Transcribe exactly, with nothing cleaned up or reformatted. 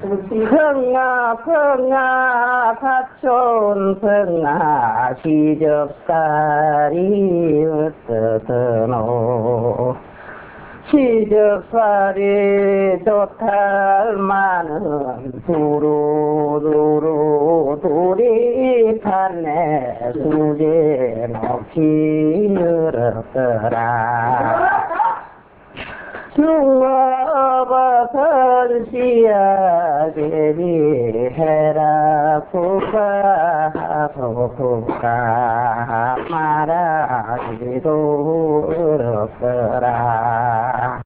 성아 성아 사촌 성아 시접살이 어떠더노 시접살이 좋달마는 두루두루 둘이 탔네 수제 높이 늘었더라 중어버선 씨야제비 해라 국가 하소 국가 말하기도 어렵더라